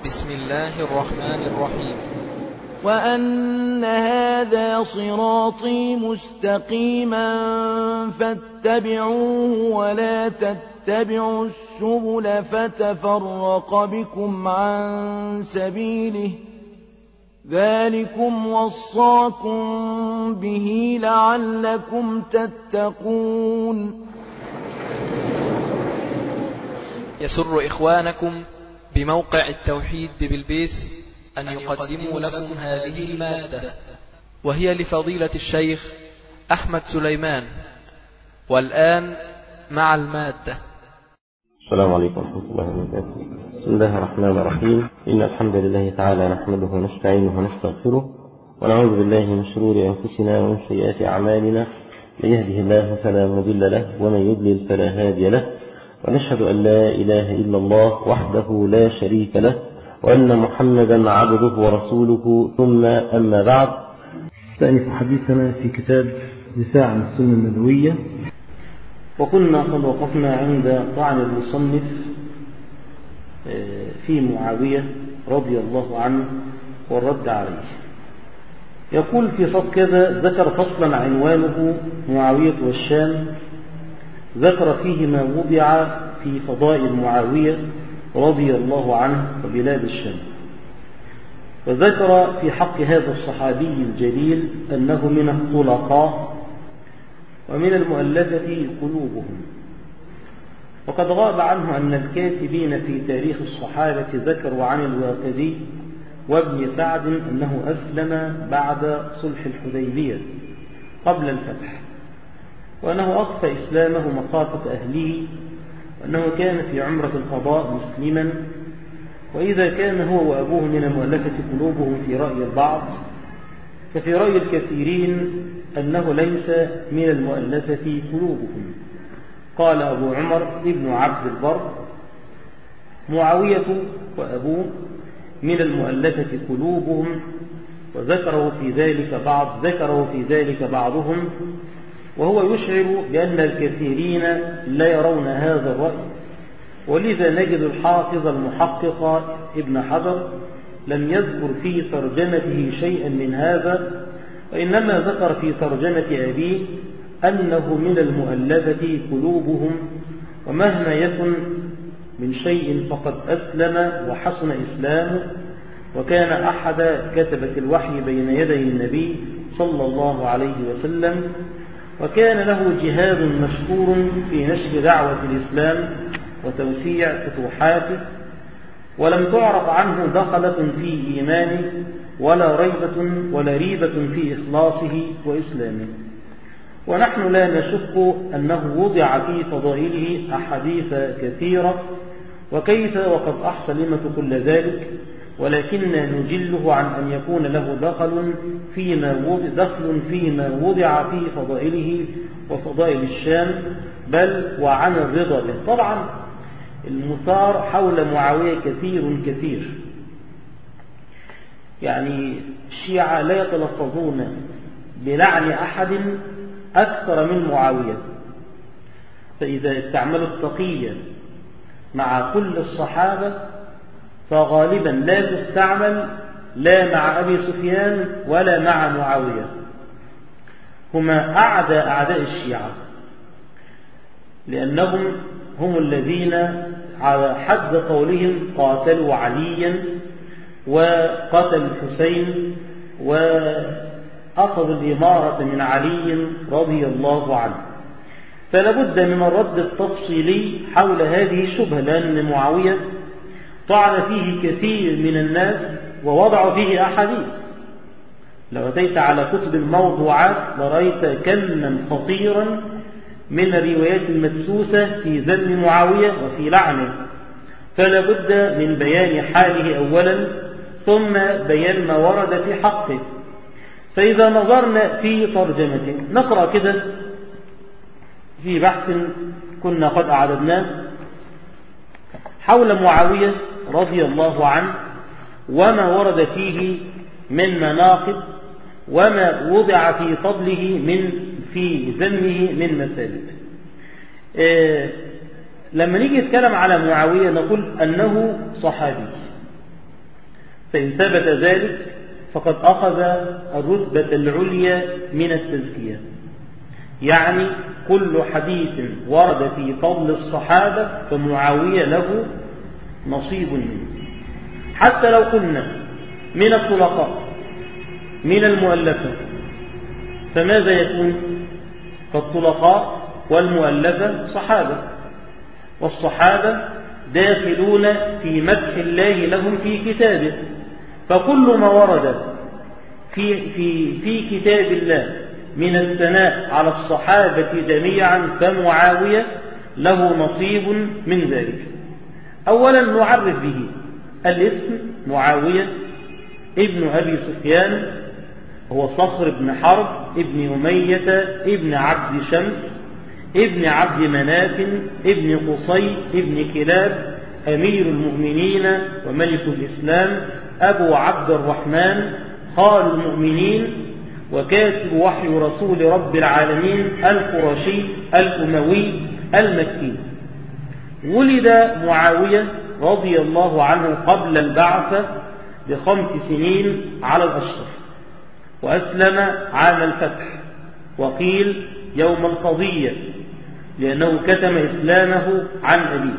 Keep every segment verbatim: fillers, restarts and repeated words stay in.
بسم الله الرحمن الرحيم. وأن هذا صراطي مستقيما فاتبعوه ولا تتبعوا السبل فتفرق بكم عن سبيله ذلكم وصاكم به لعلكم تتقون. يسر إخوانكم بموقع التوحيد ببلبيس أن يقدموا لكم هذه المادة، وهي لفضيلة الشيخ أحمد سليمان. والآن مع المادة. السلام عليكم ورحمة الله وبركاته. بسم الله الرحمن الرحيم. إن الحمد لله تعالى نحمده ونستعينه ونستغفره ونعوذ بالله من شرور أنفسنا ومن سيئات أعمالنا. من يهده الله فلا مضل له ومن يضلل فلا هادي له، ونشهد أن لا إله إلا الله وحده لا شريك له، وأن محمدا عبده ورسوله. ثم أما بعد، نستأنف حديثنا في كتاب دفاع عن السنة النبوية، وكنا قد وقفنا عند طعن المصنف في معاوية رضي الله عنه والرد عليه. يقول في صف كذا: ذكر فصلا عنوانه معاوية والشام، ذكر فيه ما وضع في فضائل معاوية رضي الله عنه وبلاد الشام، وذكر في حق هذا الصحابي الجليل أنه من الطلقاء ومن المؤلفة قلوبهم. وقد غاب عنه أن الكاتبين في تاريخ الصحابة ذكروا عن الواقدي وابن سعد أنه أسلم بعد صلح الحديبية قبل الفتح، وأنه أخفى إسلامه مخافة أهله، وأنه كان في عمرة القضاء مسلما. وإذا كان هو وأبوه من المؤلفة قلوبهم في رأي البعض، ففي رأي الكثيرين أنه ليس من المؤلفة قلوبهم. قال أبو عمر ابن عبد البر: معاوية وأبوه من المؤلفة قلوبهم، وذكره في ذلك بعض ذكره في ذلك بعضهم، وهو يشعر بأن الكثيرين لا يرون هذا الرأي. ولذا نجد الحافظ المحقق ابن حجر لم يذكر في ترجمته شيئا من هذا، وإنما ذكر في ترجمة أبيه أنه من المؤلفة قلوبهم، ومهما يكن من شيء فقد أسلم وحسن إسلامه، وكان أحد كتبة الوحي بين يدي النبي صلى الله عليه وسلم، وكان له جهاد مشكور في نشر دعوة الإسلام وتوسيع فتوحاته، ولم تعرف عنه دخلة في إيمانه ولا ريبة ولا ريبة في إخلاصه وإسلامه. ونحن لا نشك أنه وضع في فضائله أحاديث كثيرة، وكيف وقد أحصى لمة كل ذلك، ولكن نجله عن أن يكون له دخل فيما وضع, دخل فيما وضع في فضائله وفضائل الشام، بل وعن الرضا به. طبعا المثار حول معاوية كثير كثير، يعني الشيعة لا يتلفظون بلعن أحد أكثر من معاوية، فإذا استعملوا التقية مع كل الصحابة فغالبا لا تستعمل لا مع أبي سفيان ولا مع معاوية، هما أعدى أعداء الشيعة، لأنهم هم الذين على حد قولهم قاتلوا عليا وقتل الحسين وأخذوا الإمارة من علي رضي الله عنه. فلابد من الرد التفصيلي حول هذه الشبهة، لأن معاوية طعن فيه كثير من الناس ووضعوا فيه أحاديث. لو أتيت على كتب الموضوعات لرأيت كما خطيرا من الروايات المدسوسة في ذم معاوية وفي لعنه. فلا بد من بيان حاله أولا، ثم بيان ما ورد في حقه. فإذا نظرنا في ترجمته نقرأ كده في بحث كنا قد أعددناه حول معاوية رضي الله عنه، وما ورد فيه من مناقب، وما وضع في فضله من في ذمه من مسالب. لما نيجي نتكلم على معاوية نقول أنه صحابي، فإن ثبت ذلك فقد أخذ الرتبة العليا من التزكية، يعني كل حديث ورد في فضل الصحابة فمعاوية له نصيب منه. حتى لو قلنا من الطلقاء من المؤلفة فماذا يكون؟ فالطلقاء والمؤلفة صحابة، والصحابة داخلون في مدح الله لهم في كتابه، فكل ما ورد في, في, في كتاب الله من الثناء على الصحابة جميعا فمعاوية له نصيب من ذلك. أولا نعرف به الاسم معاوية ابن أبي سفيان، هو صخر بن حرب ابن أمية ابن عبد شمس ابن عبد مناف ابن قصي ابن كلاب أمير المؤمنين وملك الإسلام أبو عبد الرحمن خال المؤمنين وكاتب وحي رسول رب العالمين القرشي الأموي المكي. ولد معاوية رضي الله عنه قبل البعثة بخمس سنين على الأشرف، وأسلم عام الفتح، وقيل يوم القضية لأنه كتم إسلامه عن أبيه.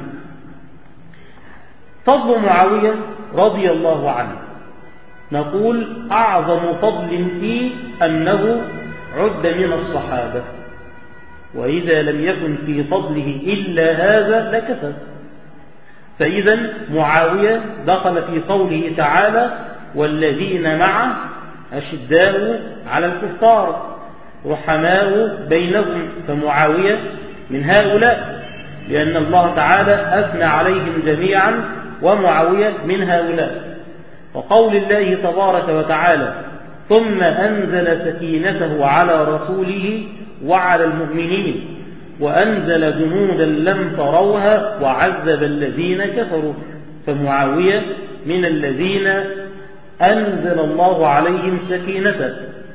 فضل معاوية رضي الله عنه نقول أعظم فضل فيه أنه عد من الصحابة، وإذا لم يكن في فضله إلا هذا لكفى. فإذا معاوية دخل في قوله تعالى والذين معه أشداء على الكفار رحماء بينهم، فمعاوية من هؤلاء لأن الله تعالى أثنى عليهم جميعا ومعاوية من هؤلاء. وقول الله تبارك وتعالى ثم أنزل سكينته على رسوله وعلى المؤمنين وأنزل جنودا لم تروها وعذب الذين كفروا، فمعاوية من الذين أنزل الله عليهم سكينته.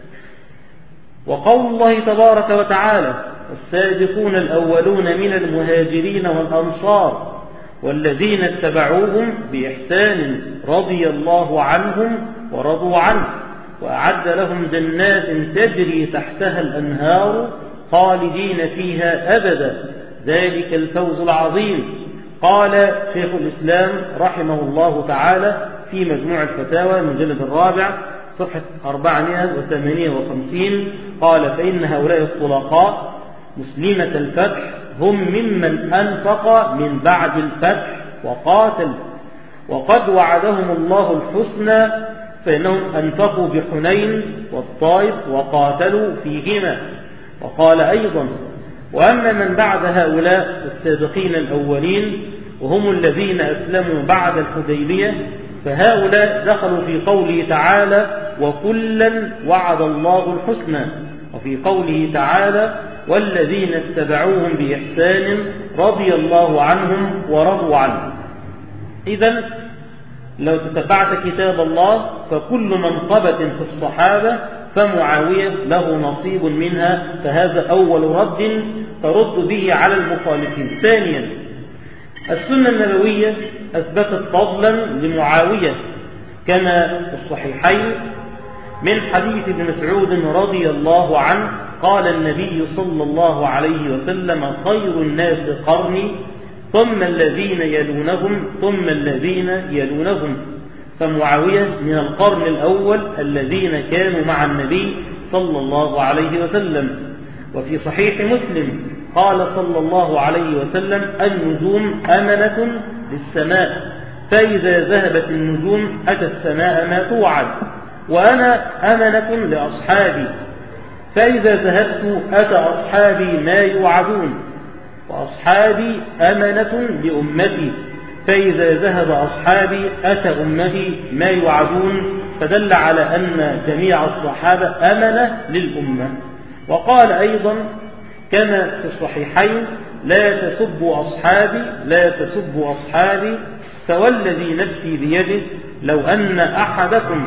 وقول الله تبارك وتعالى السابقون الأولون من المهاجرين والأنصار والذين اتبعوهم بإحسان رضي الله عنهم ورضوا عنه وأعد لهم جنات تجري تحتها الأنهار خالدين فيها أبدا ذلك الفوز العظيم. قال شيخ الإسلام رحمه الله تعالى في مجموع الفتاوى المجلد الرابع صفحة أربعمائة وثمانية وخمسين قال فإن هؤلاء الطلقاء مسلمة الفتح هم ممن أنفق من بعد الفتح وقاتل، وقد وعدهم الله الحسنى فإنهم أنفقوا بحنين والطائف وقاتلوا فيهما. وقال أيضا وأما من بعد هؤلاء السابقين الأولين وهم الذين أسلموا بعد الحديبية فهؤلاء دخلوا في قوله تعالى وكلا وعد الله الحسنى، وفي قوله تعالى والذين اتبعوهم بإحسان رضي الله عنهم ورضوا عنه. إذن لو تتبعت كتاب الله فكل منقبة في الصحابة فمعاوية له نصيب منها، فهذا أول رد ترد به على المخالفين. ثانيا السنة النبوية أثبتت فضلا لمعاوية كما في الصحيحين من حديث ابن مسعود رضي الله عنه قال النبي صلى الله عليه وسلم خير الناس قرني ثم الذين يلونهم ثم الذين يلونهم، فمعاوية من القرن الأول الذين كانوا مع النبي صلى الله عليه وسلم. وفي صحيح مسلم قال صلى الله عليه وسلم النجوم أمنة للسماء فإذا ذهبت النجوم أتى السماء ما توعد، وأنا أمنة لأصحابي فإذا ذهبت أتى أصحابي ما يوعدون، وأصحابي أمنة لأمتي فإذا ذهب أصحابي أتى أمتي ما يوعدون، فدل على أن جميع الصحابة أمنة للأمة. وقال أيضا كما في الصحيحين لا تسبوا أصحابي لا تسبوا أصحابي فوالذي نفسي بيده لو أن أحدكم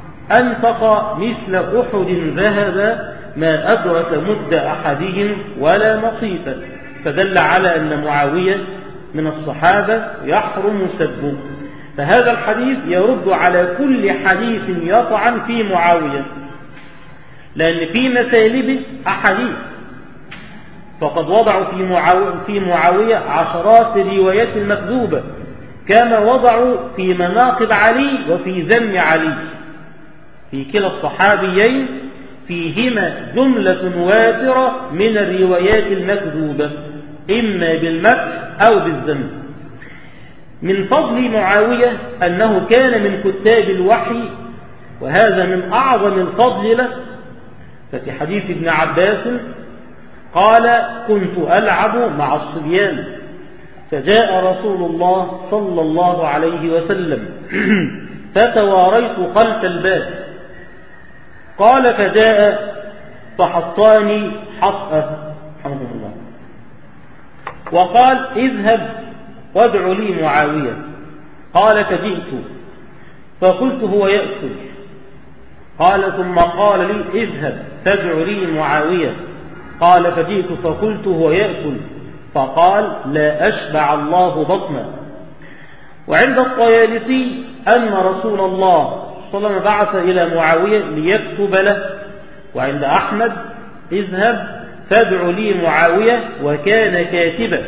أنفق مثل أحد ذهب ما أدرك مد أحدهم ولا نصيفا، فدل على أن معاوية من الصحابة يحرم سبه. فهذا الحديث يرد على كل حديث يطعن في معاوية، لأن في مسالبه أحاديث، فقد وضعوا في معاوية, في معاوية عشرات الروايات المكذوبة، كما وضعوا في مناقب علي وفي ذم علي. في كلا الصحابيين فيهما جملة وافرة من الروايات المكذوبة، إما بالمدح أو بالذم. من فضل معاوية أنه كان من كتاب الوحي، وهذا من أعظم الفضل له. ففي حديث ابن عباس قال: كنت ألعب مع الصبيان فجاء رسول الله صلى الله عليه وسلم فتواريت خلف الباب، قال: فجاء فحطاني حطأة رحمه الله وقال: اذهب وادع لي معاوية. قال: فجئت فقلت: هو يأكل. قال: ثم قال لي: اذهب فادع لي معاوية. قال: فجئت فقلت: هو يأكل. فقال: لا أشبع الله بطنا. وعند الطيالسي أن رسول الله صلى الله عليه وسلم بعث إلى معاوية ليكتب له. وعند أحمد: اذهب فادع لي معاوية، وكان كاتبا.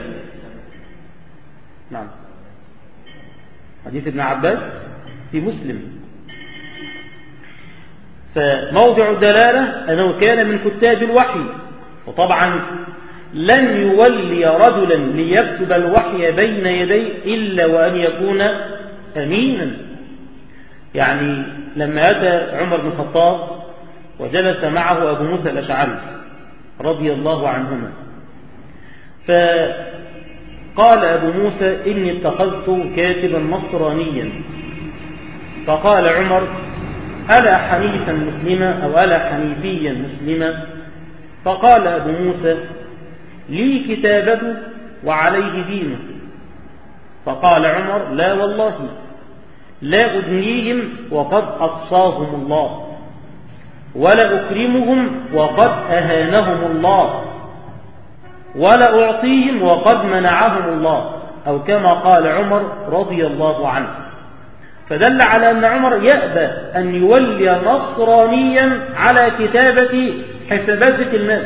نعم، حديث ابن عباس في مسلم. فموضع الدلالة أنه كان من كتاب الوحي، وطبعا لن يولي رجلا ليكتب الوحي بين يديه إلا وأن يكون أمينا. يعني لما أتى عمر بن الخطاب وجلس معه أبو موسى الأشعري رضي الله عنهما، فقال أبو موسى: إني اتخذت كاتبا نصرانيا. فقال عمر: ألا حنيفا مسلما أو ألا حنيفيا مسلما؟ فقال أبو موسى: لي كتابته وعليه دينه. فقال عمر: لا والله، لا أدنيهم وقد أقصاهم الله، ولا أكرمهم وقد أهانهم الله، ولا أعطيهم وقد منعهم الله، أو كما قال عمر رضي الله عنه. فدل على أن عمر يأبى أن يولي نصرانيا على كتابة حسابات الناس.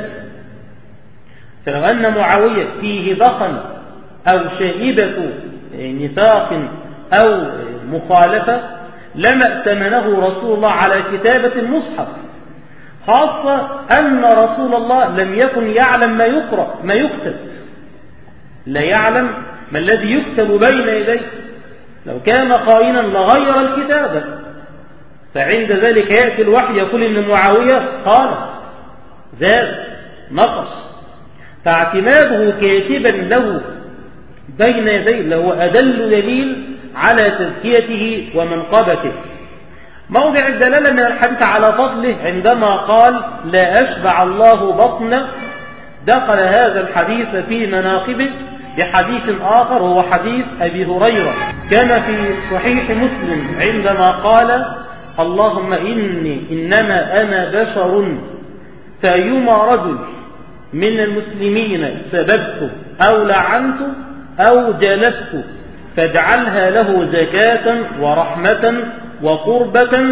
فلو أن معاوية فيه دخن أو شائبة نفاق أو مخالفة لما ائتمنه رسول الله على كتابة المصحف، خاصة أن رسول الله لم يكن يعلم ما يقرأ ما يكتب، لا يعلم ما الذي يكتب بين يديه. لو كان قائنا لغير الكتابة. فعند ذلك يأتي الوحي يقول إن معاوية قال زاد نقص، فاعتماده كاتبا له بين يديه له أدل دليل على تزكيته ومنقبته. موضع الدلالة من الحديث على فضله عندما قال: لا أشبع الله بطنا، دخل هذا الحديث في مناقبه بحديث آخر هو حديث أبي هريرة كما في صحيح مسلم عندما قال: اللهم إني إنما أنا بشر، فأيما رجل من المسلمين سببته أو لعنته أو جلسته فاجعلها له زكاة ورحمة وقربة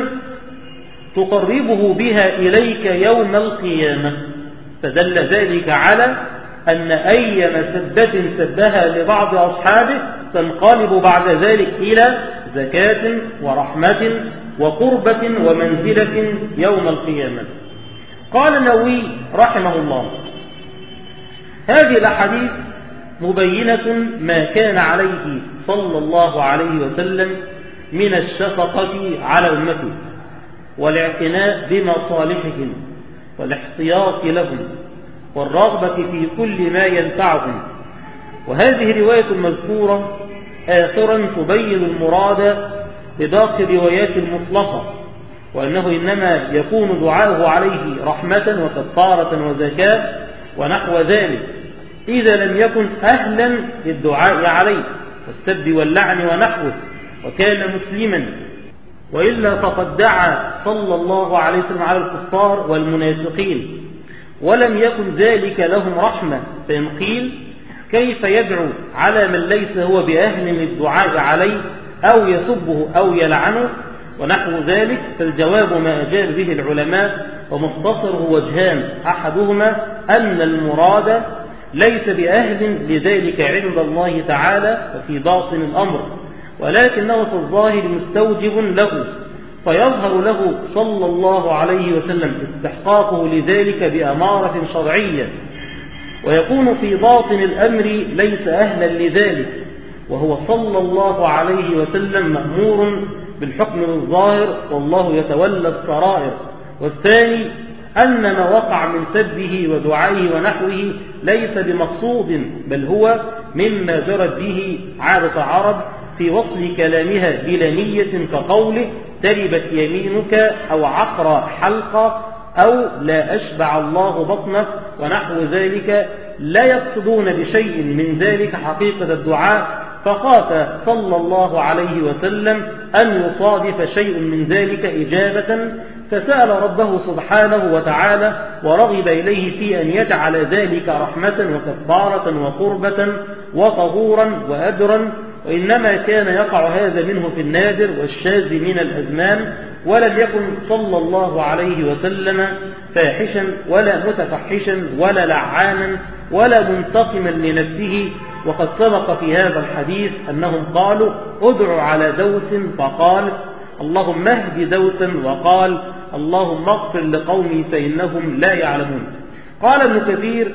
تقربه بها إليك يوم القيامة. فدل ذلك على أن أي مسبة سبها لبعض أصحابه تنقلب بعد ذلك إلى زكاة ورحمة وقربة ومنزلة يوم القيامة. قال النووي رحمه الله: هذه الأحاديث مبينة ما كان عليه صلى الله عليه وسلم من الشفقة على أمته والاعتناء بمصالحهم والاحتياط لهم والرغبة في كل ما ينفعهم. وهذه الرواية المذكورة آخرا تبين المراد بباقي الروايات المطلقة، وأنه إنما يكون دعاؤه عليه رحمة وكفارة وزكاة ونحو ذلك إذا لم يكن أهلا للدعاء عليه والسب واللعن ونحوه وكان مسلما، وإلا فقد دعا صلى الله عليه وسلم على الكفار والمنافقين ولم يكن ذلك لهم رحمة. فإن قيل: كيف يدعو على من ليس هو بأهل للدعاء عليه أو يسبه أو يلعنه ونحو ذلك، فالجواب ما أجاب به العلماء ومختصره وجهان: أحدهما أن المراد ليس بأهل لذلك عند الله تعالى وفي باطن الأمر، ولكنه في الظاهر مستوجب له، فيظهر له صلى الله عليه وسلم استحقاقه لذلك بأمارة شرعية، ويكون في باطن الأمر ليس أهلا لذلك، وهو صلى الله عليه وسلم مأمور بالحكم بالظاهر والله يتولى السرائر. والثاني أن ما وقع من سبه ودعائه ونحوه ليس بمقصود، بل هو مما جرت به عادة عرب في وصل كلامها بلا نية، كقوله تربت يمينك أو عقر حلقة أو لا أشبع الله بطنك ونحو ذلك، لا يقصدون بشيء من ذلك حقيقة الدعاء، فخاف صلى الله عليه وسلم أن يصادف شيء من ذلك إجابة، فسأل ربه سبحانه وتعالى ورغب إليه في أن يجعل ذلك رحمة وكفارة وقربة وطهورا وأجرا، وإنما كان يقع هذا منه في النادر والشاذ من الأزمان، ولم يكن صلى الله عليه وسلم فاحشا ولا متفحشا ولا لعانا ولا منتقما لنفسه. وقد سبق في هذا الحديث أنهم قالوا ادعوا على دوس، فقال اللهم اهد دوسا، وقال اللهم اغفر لقومي فإنهم لا يعلمون. قال ابن كثير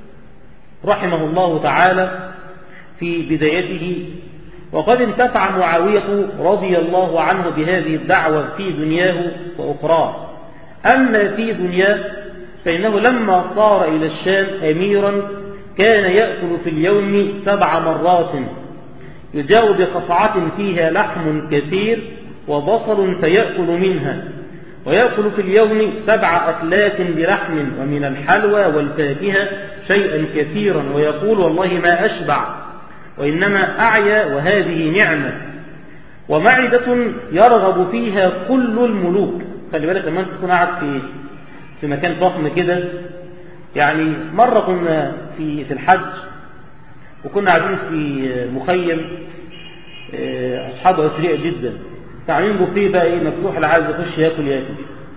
رحمه الله تعالى في بدايته: وقد انتفع معاوية رضي الله عنه بهذه الدعوة في دنياه وأخراه. أما في دنياه فإنه لما صار إلى الشام أميرا كان يأكل في اليوم سبع مرات، يجاء بقطعة فيها لحم كثير وبصل فيأكل منها، ويأكل في اليوم سبع أكلات بلحم ومن الحلوى والفاكهة شيئا كثيرا، ويقول والله ما أشبع وإنما أعيا وهذه نعمة، ومعدة يرغب فيها كل الملوك. خلي بالك لما أنت تكون قاعد في في مكان فخم كده. يعني مرة كنا في في الحج وكنا قاعدين في مخيم أصحابه أثرياء جدا، فعاملين بوفيه بقى إيه مفتوح، اللي عايز يخش ياكل ياكل.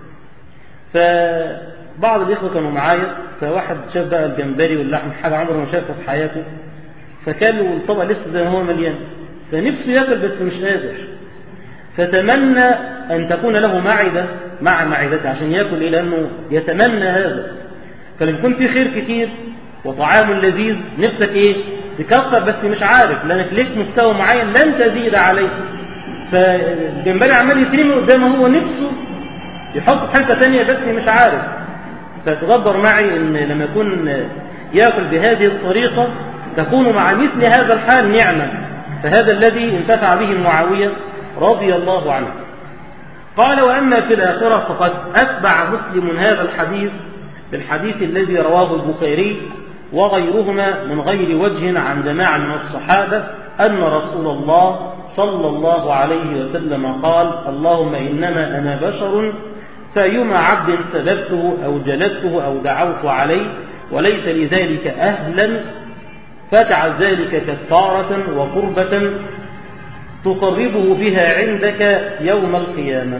فبعض الإخوة كانوا معايا، فواحد شاف بقى الجمبري واللحم حاجة عمره ما شافها في حياته، فكان له الطبق لسه زي ما هو مليان، فنفسه ياكل بس مش قادر، فتمنى أن تكون له معدة مع معدته عشان ياكل إيه، لأنه يتمنى هذا. فلما يكون في خير كتير وطعام لذيذ نفسك إيه تكثر، بس مش عارف لأنك ليك مستوى معين لن تزيد عليه. فالجمبري عمال يترمي قدامه، هو نفسه يحط حته ثانيه بس مش عارف. فتدبر معي ان لما يكون ياكل بهذه الطريقه تكون مع مثل هذا الحال نعمه، فهذا الذي انتفع به معاويه رضي الله عنه. قال: واما في الاخره فقد اتبع مسلم هذا الحديث بالحديث الذي رواه البخاري وغيرهما من غير وجه عن جماعه من الصحابه ان رسول الله صلى الله عليه وسلم قال: اللهم إنما أنا بشر، فأيما عبد سببته أو جلدته أو دعوت عليه وليس لذلك أهلا فاجعل ذلك كفارة وقربة تقربه بها عندك يوم القيامة.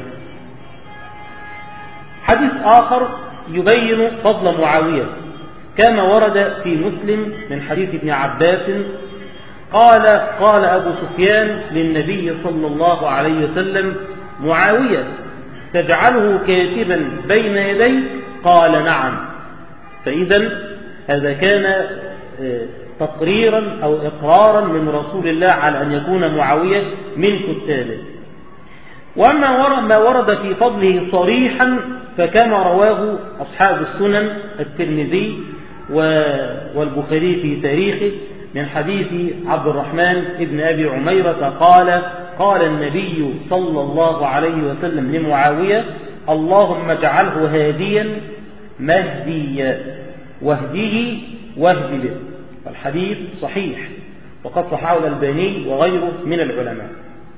حديث آخر يبين فضل معاوية كما ورد في مسلم من حديث ابن عباس قال: قال أبو سفيان للنبي صلى الله عليه وسلم: معاوية تجعله كاتبا بين يديك؟ قال: نعم. فإذا هذا كان تقريرا أو إقرارا من رسول الله على أن يكون معاوية من كتابه. وأما ما ورد في فضله صريحا فكما رواه أصحاب السنن الترمذي والبخاري في تاريخه من حديث عبد الرحمن ابن أبي عميرة قال: قال النبي صلى الله عليه وسلم لمعاوية: اللهم اجعله هاديا مهديا واهديه واهد به. الحديث صحيح وقد صححه الألباني وغيره من العلماء.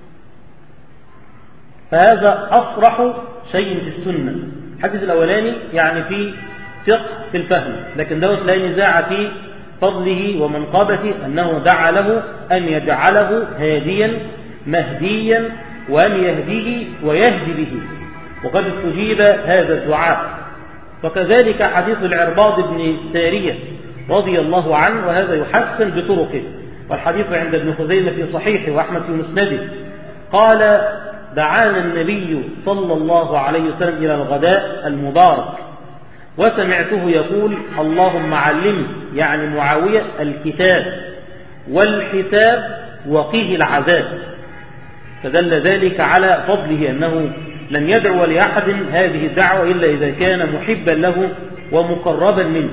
فهذا أصرح شيء في السنة. الحديث الأولاني يعني في فقه في الفهم، لكن دوت لا نزاع في فضله ومنقبته أنه دعا له أن يجعله هاديا مهديا وأن يهديه ويهدي به، وقد استجيب هذا الدعاء. وكذلك حديث العرباض بن سارية رضي الله عنه، وهذا يحسن بطرقه، والحديث عند ابن خزيمة في صحيحه وأحمد في مسنده، قال: دعانا النبي صلى الله عليه وسلم إلى الغداء المبارك، وسمعته يقول: اللهم علمه، يعني معاوية، الكتاب والحساب وقيه العذاب. فدل ذلك على فضله، أنه لن يدعو لأحد هذه الدعوة إلا إذا كان محبا له ومقربا منه.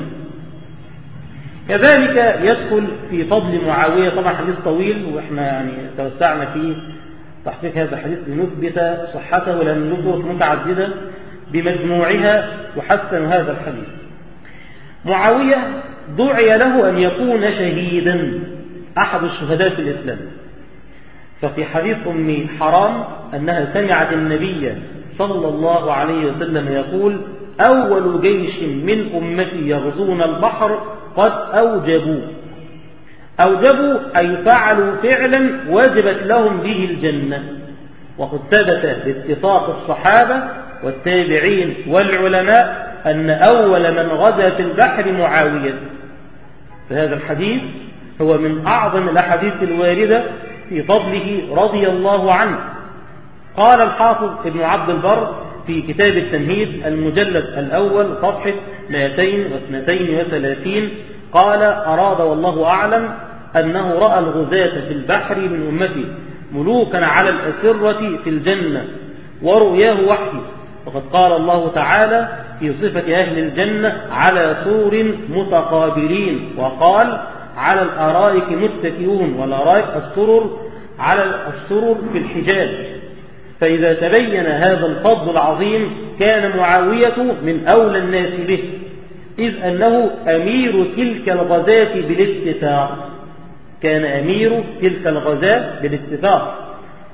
كذلك يدخل في فضل معاوية، طبعا حديث طويل وإحنا يعني توسعنا في تحقيق هذا الحديث لنثبت صحته، لأن له طرق متعددة بمجموعها وحسن هذا الحديث. معاوية دعي له أن يكون شهيدا، أحد الشهداء في الإسلام. ففي حديث أم حرام أنها سمعت النبي صلى الله عليه وسلم يقول: أول جيش من أمتي يغزون البحر قد أوجبوا. أوجبوا أي فعلوا فعلا وجبت لهم به الجنة. وقد ثبت باتفاق الصحابة والتابعين والعلماء أن أول من غزا في البحر معاوية. فهذا الحديث هو من أعظم الأحاديث الواردة في فضله رضي الله عنه. قال الحافظ ابن عبد البر في كتاب التمهيد المجلد الأول صفحة مئتين واثنين وثلاثين، قال: أراد والله أعلم أنه رأى الغزاة في البحر من أمته ملوكا على الأسرة في الجنة، ورؤياه وحي. وقد قال الله تعالى في صفة أهل الجنة: على سور متقابلين، وقال: على الأرائك متكئون، والأرائك السرر على السرر في الحجاز. فإذا تبين هذا الفضل العظيم كان معاوية من أولى الناس به، إذ أنه أمير تلك الغزاة بالاتفاق. كان أمير تلك الغزاة بالاتفاق.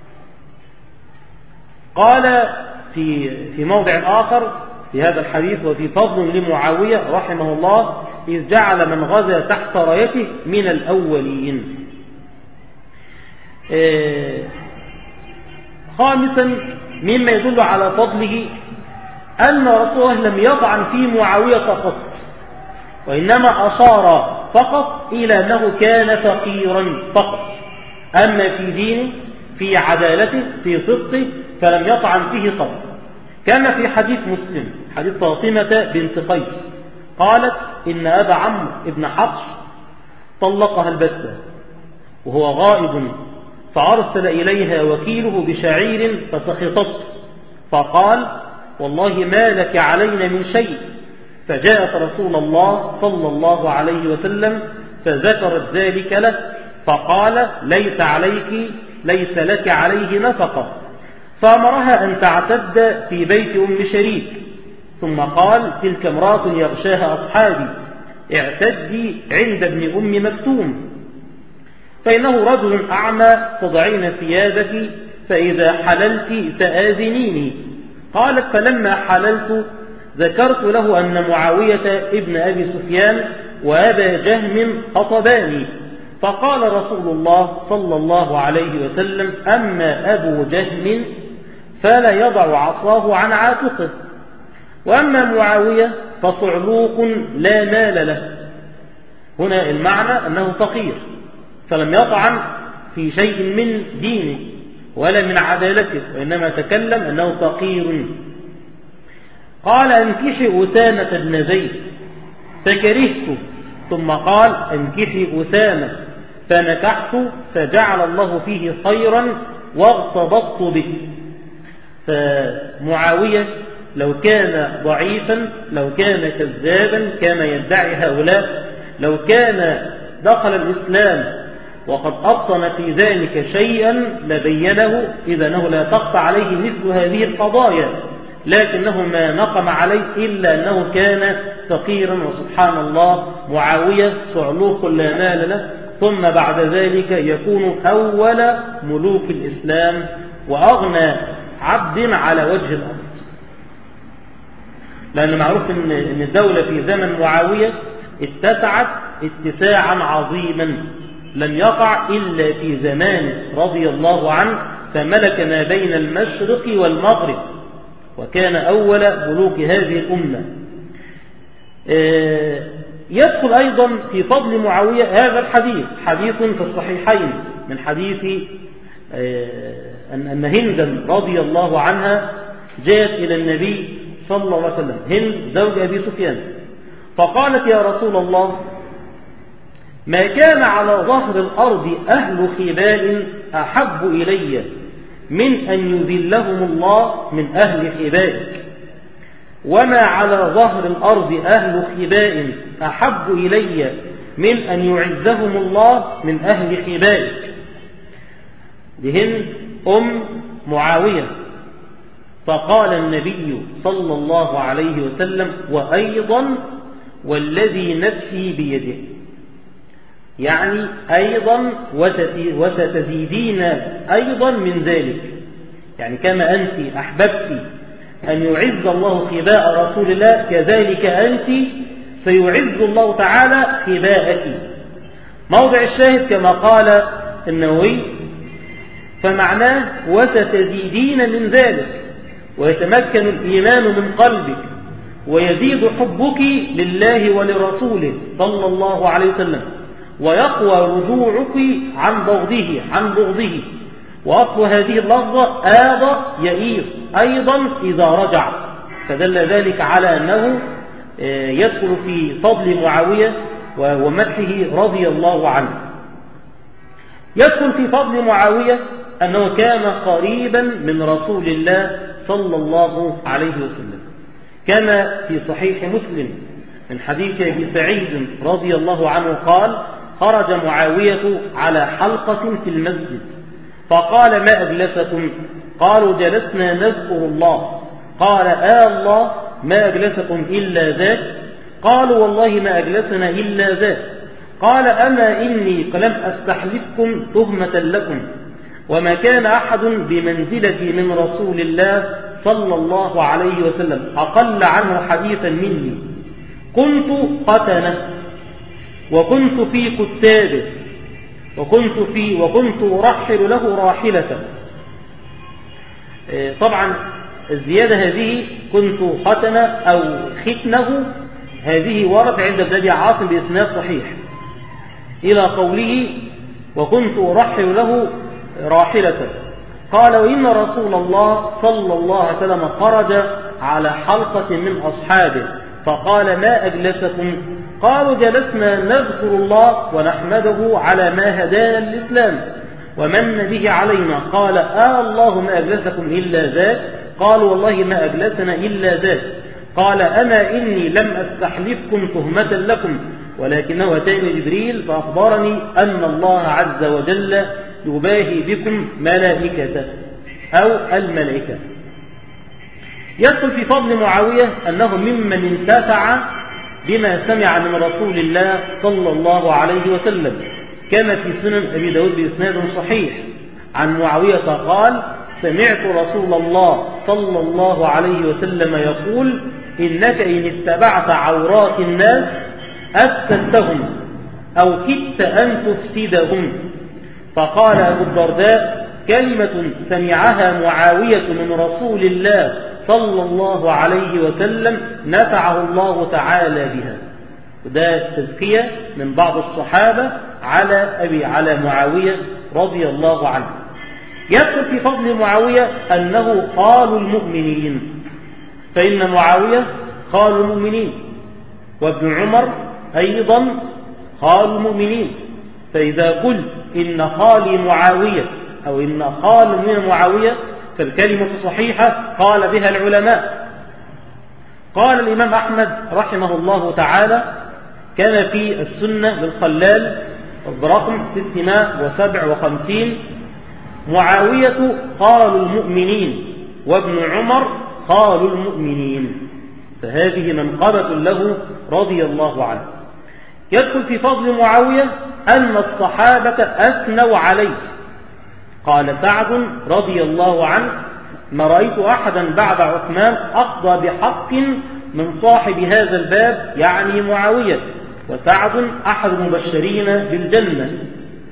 قال في في موضع آخر في هذا الحديث: وفي فضل لمعاوية رحمه الله إذ جعل من غزا تحت رايته من الأولين. آه خامسا مما يدل على فضله أن رسول الله لم يطعن في معاوية فقط، وإنما أشار فقط إلى أنه كان فقيرا فقط. أما في دينه، في عدالته، في صدقه، فلم يطعن فيه قط. كان في حديث مسلم حديث فاطمة بنت قيس قالت: إن أبا عمرو بن حفص طلقها البتة وهو غائب، فأرسل إليها وكيله بشعير فسخطت، فقال: والله ما لك علينا من شيء. فجاءت رسول الله صلى الله عليه وسلم فذكرت ذلك له، فقال: ليس عليك ليس لك عليه نفقة. فأمرها أن تعتد في بيت أم شريك، ثم قال: تلك امرأة يغشاها أصحابي، اعتدي عند ابن أم مكتوم، فإنه رجل أعمى، تضعين ثيابك، فإذا حللت فآذنيني. قالت: فلما حللت ذكرت له أن معاوية ابن أبي سفيان وأبا جهم خطباني، فقال رسول الله صلى الله عليه وسلم: أما أبو جهم فلا يضع عصاه عن عاتقه، وأما معاوية فصعلوق لا مال له. هنا المعنى أنه فقير، فلم يطعن في شيء من دينه ولا من عدالته، وإنما تكلم أنه فقير. قال: انكحي أسامة بن زيد، فكرهت، ثم قال: انكحي أسامة، فنكحت، فجعل الله فيه خيرا واغتبطت به. فمعاوية لو كان ضعيفا، لو كان كذابا كما يدعي هؤلاء، لو كان دخل الإسلام وقد أبطن في ذلك شيئا لبينه، إذا أنه لا تقطع عليه مثل هذه القضايا، لكنه ما نقم عليه إلا أنه كان فقيرا. وسبحان الله، معاوية صعلوق لا مال له، ثم بعد ذلك يكون أول ملوك الإسلام وأغنى عبد على وجه الأرض. لأن معروف أن الدولة في زمن معاوية اتسعت اتساعا عظيما، لم يقع إلا في زمان رضي الله عنه، فملك ما بين المشرق والمغرب، وكان أول ملوك هذه الأمة. يدخل أيضا في فضل معاوية هذا الحديث، حديث في الصحيحين من حديث أن هندا رضي الله عنها جاءت إلى النبي صلى الله عليه وسلم، هند زوج أبي سفيان، فقالت يا رسول الله ما كان على ظهر الأرض أهل خباء أحب إلي من أن يذلهم الله من أهل خبائك، وما على ظهر الأرض أهل خباء أحب إلي من أن يعزهم الله من أهل خبائك. لهند أم معاوية. فقال النبي صلى الله عليه وسلم وأيضا والذي نفسي بيده، يعني أيضا وستزيدين أيضا من ذلك، يعني كما أنت أحببت أن يعز الله خباء رسول الله كذلك أنت سيعز الله تعالى خباءك. موضع الشاهد كما قال النووي فمعناه وستزيدين من ذلك، ويتمكن الإيمان من قلبك ويزيد حبك لله ولرسوله صلى الله عليه وسلم، ويقوى رجوعك عن بغضه عن بغضه وأصل هذه اللفظة آض يئير أيضا إذا رجع، فدل ذلك على أنه يدخل في فضل معاوية ومدحه رضي الله عنه. يدخل في فضل معاوية أنه كان قريبا من رسول الله صلى الله عليه وسلم، كما في صحيح مسلم من حديث أبي سعيد رضي الله عنه قال خرج معاوية على حلقة في المسجد فقال ما أجلسكم؟ قالوا جلسنا نذكر الله. قال آه الله ما أجلسكم إلا ذاك؟ قالوا والله ما أجلسنا إلا ذاك. قال أما إني لم أستحلفكم تهمة لكم، وما كان أحد بمنزلتي من رسول الله صلى الله عليه وسلم أقل عنه حديثا مني، كنت قتنة وكنت في كتابه وكنت في وكنت أرحل له راحلة. طبعا الزيادة هذه كنت ختنة أو ختنه هذه ورد عند ابن أبي عاصم بإسناد صحيح إلى قوله وكنت أرحل له راحلة. قال وإن رسول الله صلى الله عليه وسلم خرج على حلقة من أصحابه فقال ما أجلسكم؟ قالوا جلسنا نذكر الله ونحمده على ما هدانا الإسلام ومن به علينا. قال آه الله ما أجلسكم إلا ذاك؟ قالوا والله ما أجلسنا إلا ذاك. قال أما إني لم أستحلفكم تهمة لكم، ولكنه أتاني جبريل فأخبرني أن الله عز وجل يباهي بكم ملائكته أو الملائكة. يدخل في فضل معاوية أنه ممن انتفع بما سمع من رسول الله صلى الله عليه وسلم، كما في سنن أبي داود بإسناد صحيح عن معاوية قال سمعت رسول الله صلى الله عليه وسلم يقول إنك إن اتبعت عورات الناس أفسدتهم أو كدت أن تفسدهم. فقال أبو الدرداء كلمة سمعها معاوية من رسول الله صلى الله عليه وسلم نفعه الله تعالى بها. وده تزكية من بعض الصحابة على أبي على معاوية رضي الله عنه. يدخل في فضل معاوية أنه خال المؤمنين، فإن معاوية خال المؤمنين، وابن عمر أيضا خال المؤمنين. فإذا قلت إن خالي معاوية أو إن خال من معاوية فالكلمة صحيحة قال بها العلماء. قال الإمام أحمد رحمه الله تعالى كان في السنة للخلال برقم ستمائة وسبعة وخمسين معاوية خال المؤمنين وابن عمر خال المؤمنين، فهذه منقبة له رضي الله عنه. يدخل في فضل معاوية أن الصحابة أثنوا عليه. قال سعد رضي الله عنه ما رأيت أحدا بعد عثمان أقضى بحق من صاحب هذا الباب، يعني معاوية، وسعد أحد المبشرين بالجنة.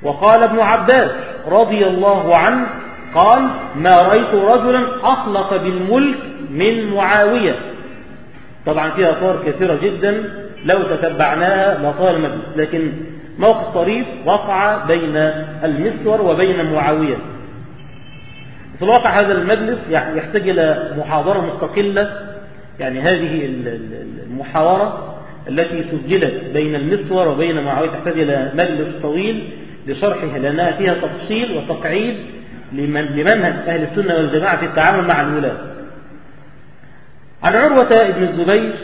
وقال ابن عباس رضي الله عنه قال ما رأيت رجلا أخلق بالملك من معاوية. طبعا فيها آثار كثيرة جدا لو تتبعناها لطال المجلس، لكن موقف طريف وقع بين المسور وبين معاوية. في الواقع هذا المجلس يحتاج إلى محاضرة مستقلة، يعني هذه المحاورة التي سجلت بين المسور وبين معاوية تحتاج إلى مجلس طويل لشرحها، لأنها فيها تفصيل وتقعيد لمنهج أهل السنة والجماعة في التعامل مع الولاة. عن عروة بن الزبير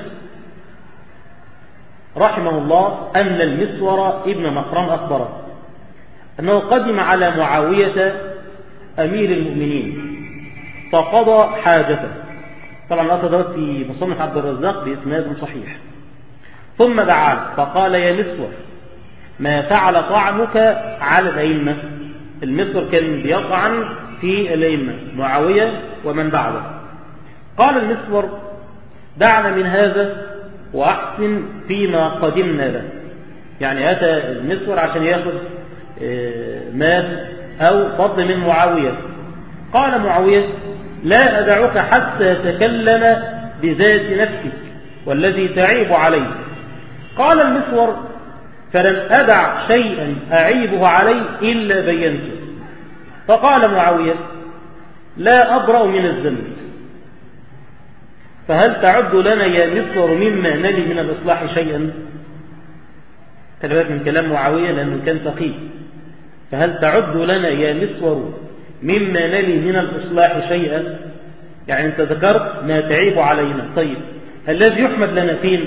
رحمه الله أن المسور ابن مخرم أخبره أنه قدم على معاوية أمير المؤمنين فقضى حاجته. طبعا الأثر دوت في مصنف عبد الرزاق بإسناد صحيح. ثم دعاه فقال يا مسور ما فعل طعنك على الأئمة. المسور كان بيطعن في الأئمة معاوية ومن بعده. قال المسور دعنا من هذا وأحسن فيما قدمنا له. يعني أتى المسور عشان يأخذ مال أو فضل من معاوية. قال معاوية لا أدعوك حتى تكلم بذات نفسك والذي تعيب عليه. قال المسور فلن أدع شيئا أعيبه عليه إلا بينته. فقال معاوية لا أبرأ من الذنب، فهل تعد لنا يا مسور مما نلي من الإصلاح شيئا؟ تلبات من كلام معاوية لأنه كان ثقيل. فهل تعد لنا يا مسور مما نلي من الإصلاح شيئا؟ يعني أنت ذكرت ما تعيب علينا. طيب الذي يحمد لنا فين؟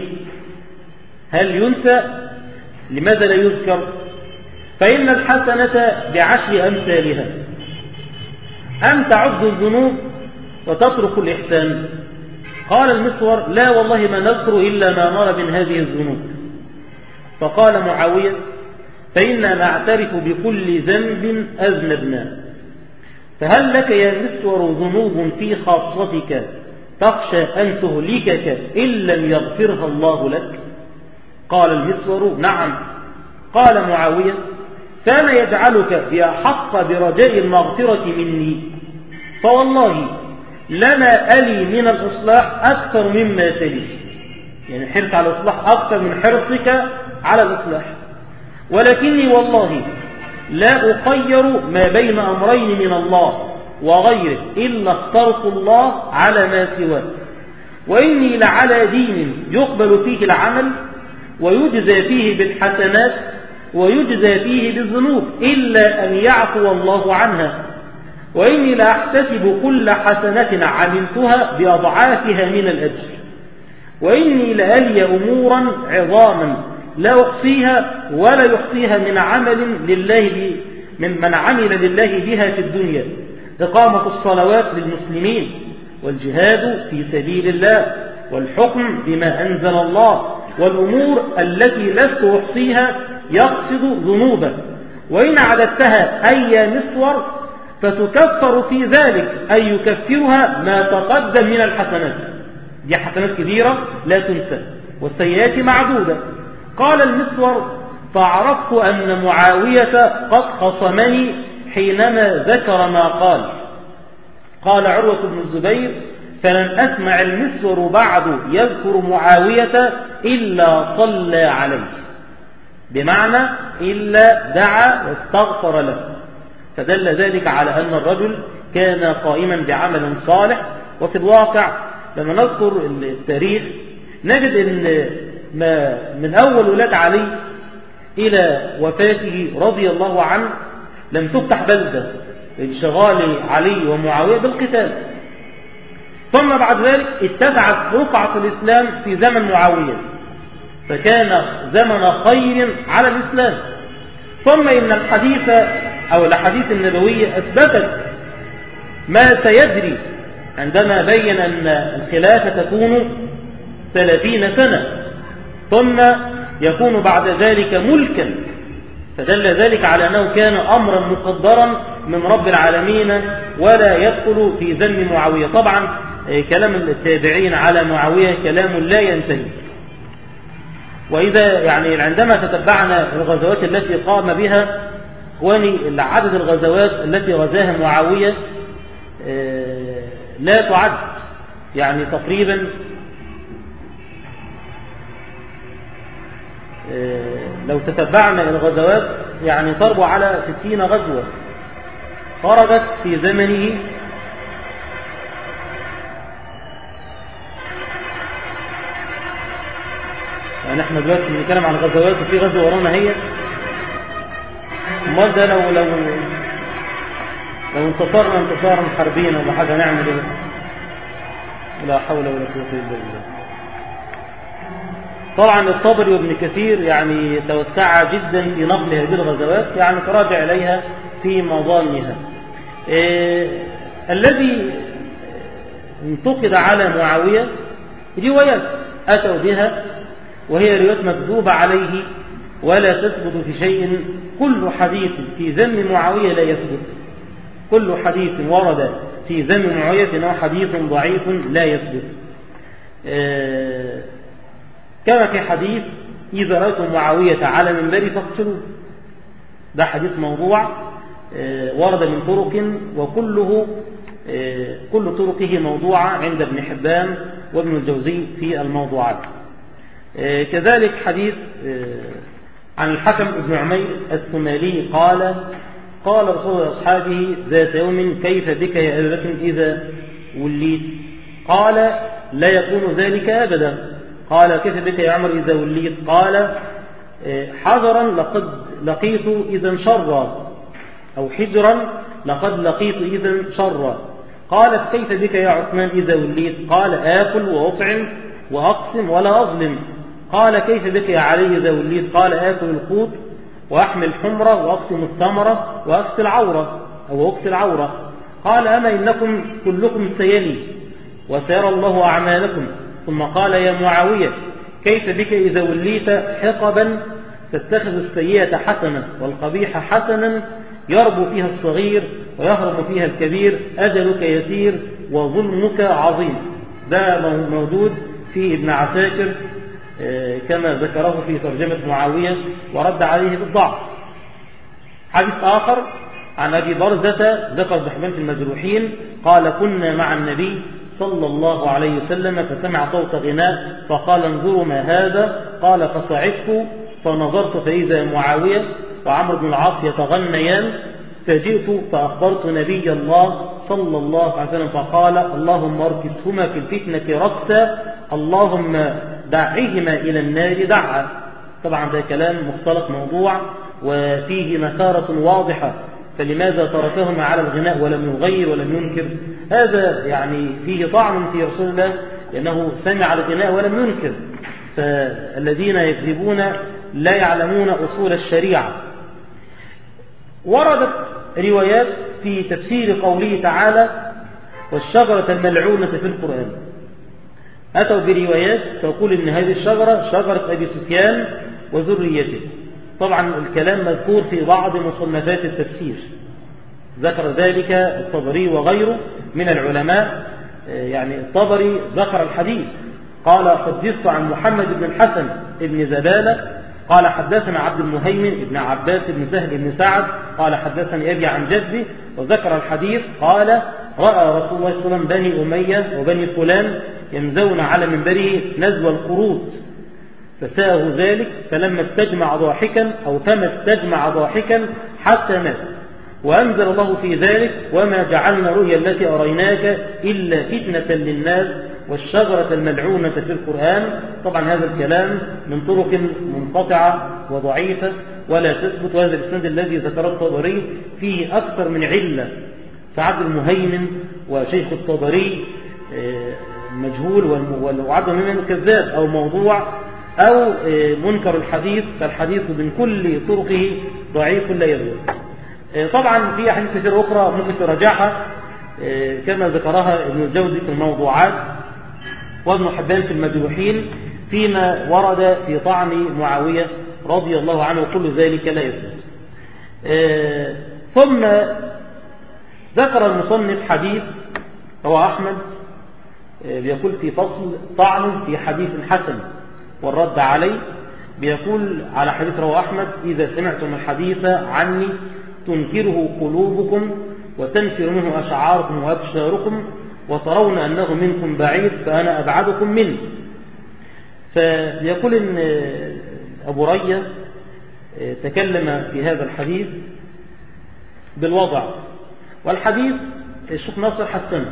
هل ينسى؟ لماذا لا يذكر؟ فإن الحسنة بعشر أمثالها. أم تعد الذنوب وتترك الإحسان؟ قال المسور لا والله ما نذكر إلا ما نرى من هذه الذنوب. فقال معاوية فإنا نعترف بكل ذنب أذنبناه، فهل لك يا مسور ذنوب في خاصتك تخشى أن تهلكك إن لم يغفرها الله لك؟ قال المسور نعم. قال معاوية كان يجعلك يا حق برجاء المغفرة مني، فوالله لنا ألي من الإصلاح أكثر مما تلي. يعني حرص على الإصلاح أكثر من حرصك على الإصلاح، ولكني والله لا أخير ما بين أمرين من الله وغيره إلا اخترت الله على ما سواه، وإني لعلى دين يقبل فيه العمل ويجزى فيه بالحسنات ويجزى فيه بالذنوب إلا أن يعفو الله عنها، وإني لأحتسب كل حسنة عملتها بأضعافها من الأجر، وإني لألي أمورا عظاما لا أحصيها ولا يحصيها من عمل لله من من عمل لله بها في الدنيا، إقامة الصلوات للمسلمين والجهاد في سبيل الله والحكم بما أنزل الله والأمور التي لست أحصيها يقصد ذنوبا، وإن عددتها أي مسور فتكفر في ذلك أي يكفرها ما تقدم من الحسنات. دي حسنات كبيرة لا تنسى والسيئات معدودة. قال المسور فعرفت أن معاوية قد خصمني حينما ذكر ما قال. قال عروة بن الزبير فلن أسمع المسور بعد يذكر معاوية إلا صلى عليه، بمعنى إلا دعا واستغفر له. فدل ذلك على أن الرجل كان قائما بعمل صالح. وفي الواقع لما نذكر التاريخ نجد أن ما من أول ولاد علي إلى وفاته رضي الله عنه لم تفتح بلدة لانشغال علي ومعاوية بالقتال، ثم بعد ذلك اتسعت رقعة الإسلام في زمن معاوية فكان زمن خير على الإسلام. ثم إن الحديث أو الحديث النبوية أثبتت ما سيجري عندما بين أن الخلافة تكون ثلاثين سنة ثم يكون بعد ذلك ملكا، فدل ذلك على أنه كان أمرا مقدرا من رب العالمين ولا يدخل في ذم معاوية. طبعا كلام التابعين على معاوية كلام لا ينتهي. وإذا يعني عندما تتبعنا الغزوات التي قام بها إخواني عدد الغزوات التي غزاها معاوية لا تعد، يعني تقريبا لو تتبعنا الغزوات يعني تربو على ستين غزوة خرجت في زمنه. يعني احنا دلوقتي بنتكلم عن غزوات وفي غزوة ورانا هي، امال ده لو لو لو انتصرنا انتصارا حربيا ولا حاجة نعمل ايه؟ لا حول ولا قوة الا بالله. طبعا الطبري وابن كثير يعني توسع جدا في نقل هذه الغزوات، يعني تراجع إليها في مظانها. إيه الذي انتقد على معاوية روايات أتوا بها وهي روايات مكذوبة عليه ولا تثبت في شيء. كل حديث في ذم معاوية لا يثبت، كل حديث ورد في ذم معاوية فإنه حديث ضعيف لا يثبت. إيه كما في حديث إذا رأيتم معاوية على منبري فاقتلوه، ده حديث موضوع ورد من طرق وكله كل طرقه موضوعة عند ابن حبان وابن الجوزي في الموضوعات. كذلك حديث عن الحكم ابن عمير الثمالي قال قال رسول الله أصحابه ذات يوم كيف بك يا أبا بكر إذا وليت؟ قال لا يكون ذلك أبدا. قال كيف بك يا عمر إذا وليت؟ قال حذرا لقد لقيت إذا شرا، أو حجرا لقد لقيت إذا شرا. قال كيف بك يا عثمان إذا وليت؟ قال آكل وأطعم وأقسم ولا أظلم. قال كيف بك يا علي إذا وليت؟ قال آكل القوت وأحمل الحمرة وأقسم الثمرة وأكسي العورة أو أكسي العورة. قال أما إنكم كلكم سيلي وسيرى الله أعمالكم. ثم قال يا معاوية كيف بك إذا وليت حقبا تتخذ السيئة حسنة والقبيح حسنا يربو فيها الصغير ويهرب فيها الكبير، أجلك يسير وظلمك عظيم. ده موجود في ابن عساكر كما ذكره في ترجمة معاوية ورد عليه بالضعف. حديث آخر عن أبي برزة ذكر بحبان في المجروحين قال كنا مع النبي صلى الله عليه وسلم فسمع صوت غناء فقال انظروا ما هذا؟ قال فصعدت فنظرت فإذا معاوية وعمرو بن العاص يتغنيان، فجئت فأخبرت نبي الله صلى الله عليه وسلم فقال اللهم اركسهما في الفتنة ركسا اللهم دعهما إلى النار دعا. طبعا ده كلام مختلط موضوع وفيه نكارة واضحة، فلماذا تركهما على الغناء ولم يغير ولم ينكر؟ هذا يعني فيه طعن في رسول الله لأنه سمع الغناء ولم ينكر. فالذين يكذبون لا يعلمون أصول الشريعة. وردت روايات في تفسير قوله تعالى والشجرة الملعونة في القرآن. أتوا بروايات تقول إن هذه الشجرة شجرة أبي سفيان وذريته. طبعا الكلام مذكور في بعض مصنفات التفسير، ذكر ذلك الطبري وغيره من العلماء. يعني الطبري ذكر الحديث قال حدثت عن محمد بن الحسن بن زبالة قال حدثنا عبد المهيمن بن عباس بن سهل بن سعد قال حدثني أبي عن جدي، وذكر الحديث قال رأى رسول الله صلى الله عليه وسلم بني أمية وبني فلان ينزون على منبره نزو القروط فساءه ذلك فلما استجمع ضاحكا أو فما استجمع ضاحكا حتى مات. وأنزل الله في ذلك وما جعلنا رؤيا التي أريناك إلا فتنة للناس والشجرة الملعونة في القرآن. طبعا هذا الكلام من طرق منقطعة وضعيفة ولا تثبت، وهذا الإسناد الذي ذكره الطبري فيه أكثر من علة. فعبد المهيمن وشيخ الطبري مجهول وعبد المهيمن كذاب أو موضوع أو منكر الحديث، فالحديث من كل طرقه ضعيف لا يثبت. طبعا في أحاديث كثيرة أخرى ممكن تراجعها كما ذكرها ابن الجوزي في الموضوعات وابن حبان في المجروحين فيما ورد في طعن معاوية رضي الله عنه، وكل ذلك لا يثبت. ثم ذكر المصنف حديث رواه أحمد بيقول في فصل طعن في حديث حسن والرد عليه، بيقول على حديث رواه أحمد إذا سمعتم الحديث عني تنكره قلوبكم وتنفر منه أشعاركم وأبشاركم وترون أنه منكم بعيد فأنا أبعدكم منه. فيقول إن أبو رية تكلم في هذا الحديث بالوضع، والحديث الشيخ ناصر حسن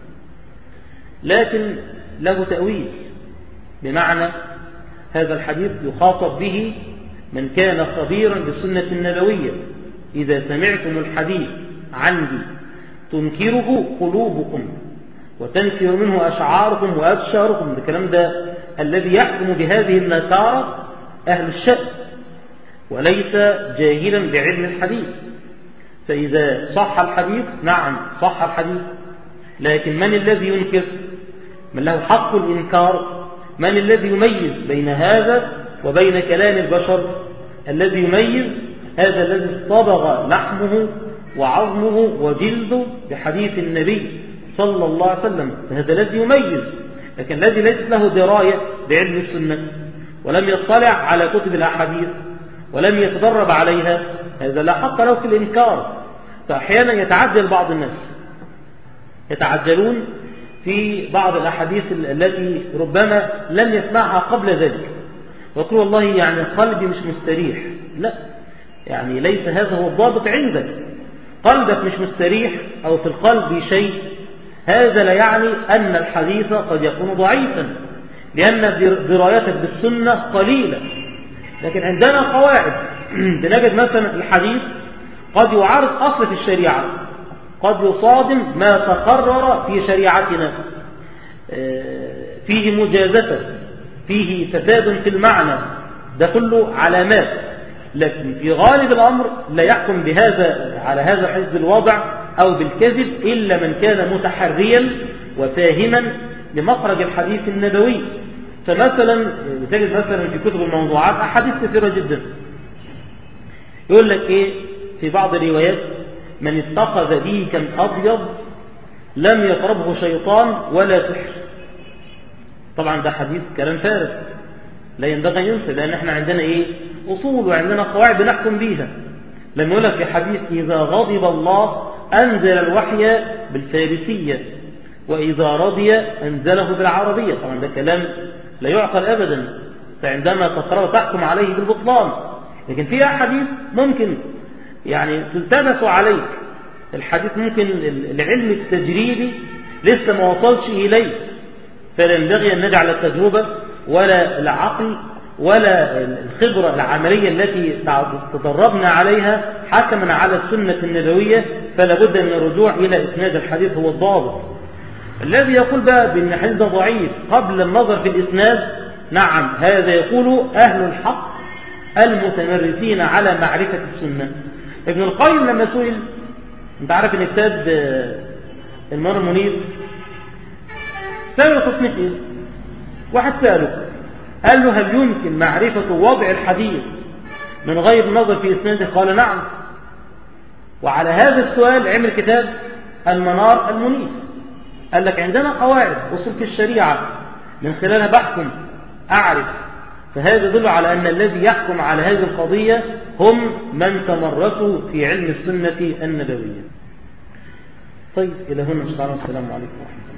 لكن له تأويل، بمعنى هذا الحديث يخاطب به من كان خبيرا بالسنة النبوية: إذا سمعتم الحديث عندي تنكره قلوبكم وتنفر منه أشعاركم وأبشاركم. الكلام ده الذي يحكم بهذه النكارة أهل الشأن وليس جاهلا بعلم الحديث. فإذا صح الحديث نعم صح الحديث، لكن من الذي ينكر؟ من له حق الإنكار؟ من الذي يميز بين هذا وبين كلام البشر؟ الذي يميز هذا الذي اصطبغ لحمه وعظمه وجلده بحديث النبي صلى الله عليه وسلم، فهذا الذي يميز. لكن الذي ليس له دراية بعلم السنة ولم يطلع على كتب الأحاديث ولم يتدرب عليها، هذا لا حق له في الإنكار. فأحيانا يتعجل بعض الناس، يتعجلون في بعض الأحاديث التي ربما لم يسمعها قبل ذلك، ويقول والله يعني قلبي مش مستريح. لا، يعني ليس هذا هو الضابط عندك. قلبك مش مستريح أو في القلب شيء، هذا لا يعني أن الحديث قد يكون ضعيفا، لأن درايتك بالسنة قليلة. لكن عندنا قواعد بنجد مثلا الحديث قد يعارض أصل في الشريعة، قد يصادم ما تقرر في شريعتنا، فيه مجازفة، فيه فساد في المعنى، ده كله علامات. لكن في غالب الأمر لا يحكم بهذا على هذا حسب الوضع أو بالكذب إلا من كان متحريا وفاهما لمخرج الحديث النبوي. فمثلا تجد مثلا في كتب الموضوعات أحاديث كثيرة جدا يقول لك إيه في بعض الروايات: من اتخذ ديكا أبيض لم يقربه شيطان ولا سحر. طبعا ده حديث كلام فارغ لا ينبغي ينسى، لأن احنا عندنا إيه أصول وعندنا قواعد بنحكم بيها. لما يقول لك في حديث: إذا غضب الله أنزل الوحي بالفارسية وإذا رضي أنزله بالعربية. طبعا ده كلام لا يعقل أبدا، فعندما تقرأ تحكم عليه بالبطلان. لكن في أحاديث ممكن يعني تلتبس عليك، الحديث ممكن العلم التجريبي لسه ما وصلش إليه، فلا ينبغي أن نجعل التجربة ولا العقل ولا الخبرة العملية التي تدربنا عليها حكما على السنة النبوية. فلا بد من الرجوع إلى إسناد الحديث هو الضابط. الذي يقول بقى بأن الحديث ده ضعيف قبل النظر في الإسناد، نعم هذا يقول أهل الحق المتمرسين على معرفة السنة. ابن القيم لما سئل، انت عارف ان كتاب المنار المنير سأله تصنيف ايه؟ واحد سأله قال له: هل يمكن معرفة وضع الحديث من غير النظر في إسناده؟ قال: نعم. وعلى هذا السؤال عمل كتاب المنار المنير، قال لك عندنا قواعد أصول في الشريعة من خلالها بحكم أعرف. فهذا يدل على أن الذي يحكم على هذه القضية هم من تمرسوا في علم السنة النبوية. طيب إلى هنا، السلام عليكم ورحمة الله.